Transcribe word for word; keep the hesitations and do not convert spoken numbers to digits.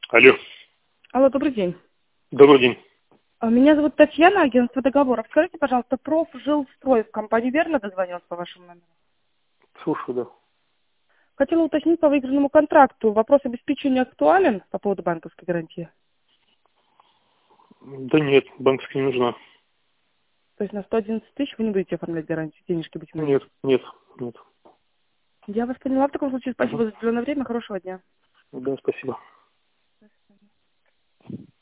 Алло. Алло, добрый день. Добрый день. А, Меня зовут Татьяна, агентство договоров. Скажите, пожалуйста, Профжилстрой в компании верно дозвонился по вашему номеру? Слушаю, да. Хотела уточнить по выигранному контракту. Вопрос обеспечения актуален по поводу банковской гарантии? Да нет, банковская не нужна. То есть на сто одиннадцать тысяч вы не будете оформлять гарантию, денежки будете Нет, вносить? нет, нет. Я вас поняла. В таком случае Угу. спасибо за уделенное время. Хорошего дня. Да, спасибо.